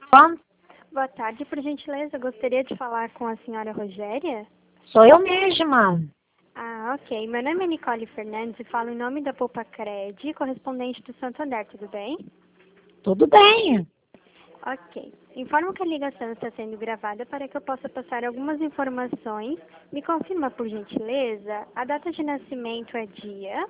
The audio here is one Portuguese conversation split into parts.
Bom, Boa tarde, por gentileza. Gostaria de falar com a senhora Rogéria? sou eu mesma. Ah, ok. Meu nome é Nicole Fernandes e falo em nome da Poupa Cred, correspondente do Santander, tudo bem? Tudo bem. Ok. Informo que a ligação está sendo gravada para que eu possa passar algumas informações. Me confirma, por gentileza, a data de nascimento é dia?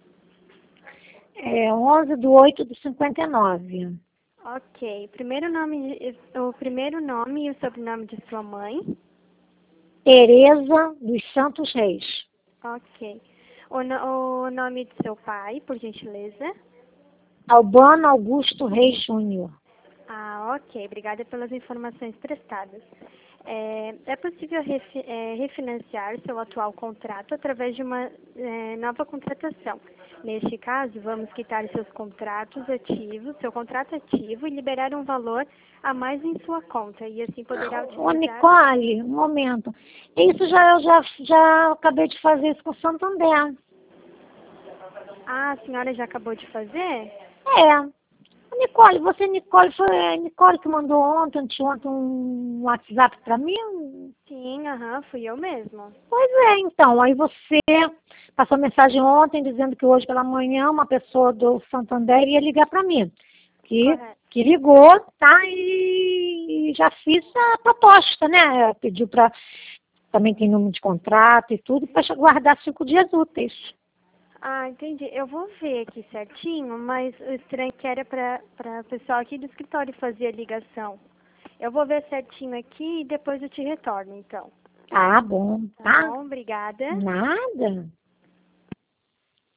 É 11/8/59. Ok. O primeiro nome e o sobrenome de sua mãe? Tereza dos Santos Reis. Ok. O nome de seu pai, por gentileza? Albano Augusto Reis Júnior. Ah, ok. Obrigada pelas informações prestadas. É possível refinanciar seu atual contrato através de uma nova contratação. Neste caso, vamos quitar seus contratos ativos, seu contrato ativo e liberar um valor a mais em sua conta e assim poderá Ô, utilizar. Nicole, um momento. Isso eu já acabei de fazer isso com o Santander. Ah, a senhora já acabou de fazer? É. Nicole, Nicole, foi a Nicole que mandou anteontem, um WhatsApp para mim? Sim, aham, fui eu mesmo. Pois é, então, aí você passou mensagem ontem dizendo que hoje pela manhã uma pessoa do Santander ia ligar para mim, que, Correto. que ligou, tá, e já fiz a proposta, né, pediu para, também tem número de contrato e tudo, para guardar 5 dias úteis. Ah, entendi. Eu vou ver aqui certinho, mas o estranho é que era para o pessoal aqui do escritório fazer a ligação. Eu vou ver certinho aqui e depois eu te retorno, então. Tá bom, Tá tá? bom? Obrigada. Nada.